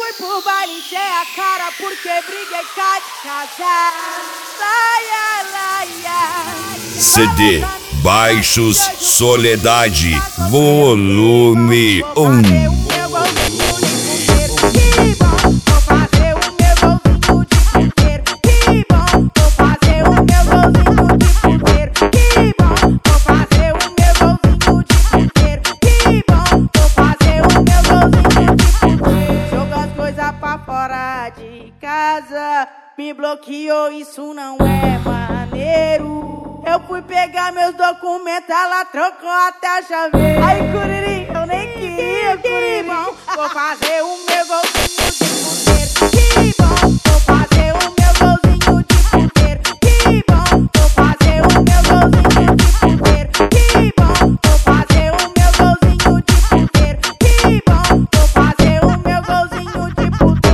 fui pro baile, encher a cara porque briguei cá de casa. Laia, laia. CD Baixos Soledade Volume 1. Me bloqueou, isso não é maneiro. Eu fui pegar meus documentos, ela trocou até a chaveira. Ai, Curirim, eu nem queria, Curirim. Vou fazer o meu golzinho de puteiro. Que bom, vou fazer o meu golzinho de puteiro. Que bom, vou fazer o meu golzinho de puteiro. Que bom, vou fazer o meu golzinho de puteiro. Que bom, vou fazer o meu golzinho de puteiro.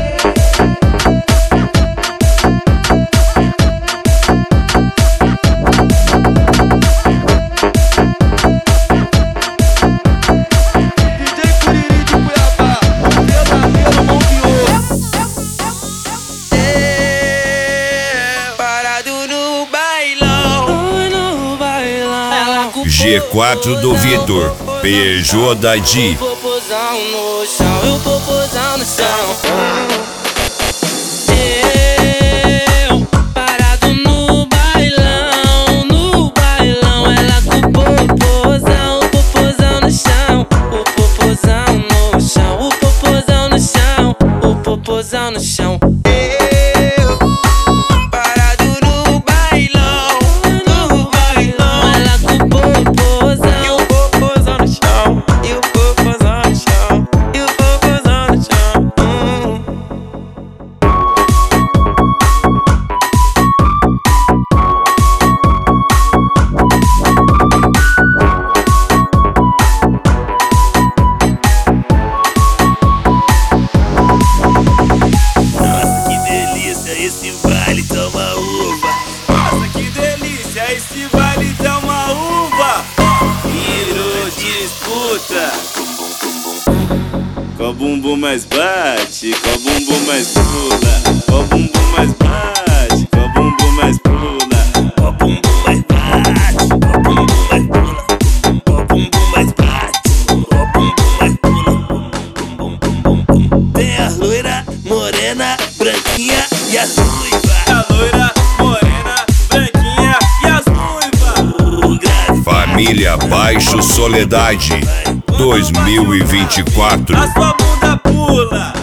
G4 do Vitor, PJ da Di. Popozão no chão, eu popozão no chão. Eu parado no bailão, ela com o popozão no chão. O popozão no chão, o popozão no chão, o popozão no chão. Esse baile toma uva. Nossa, que delícia, esse baile toma uva. Virou disputa. Qual bumbum mais bate, qual bumbum mais pula. Qual bumbum mais bate, qual bumbum mais pula. Qual bumbum mais bate, qual bumbum mais pula. Qual bumbum mais bate, qual bumbum mais pula. Tem a loira, morena, branquinha e as ruivas. A loira, morena, branquinha e as ruivas. Família Baixos Soledade 2024. A sua bunda pula.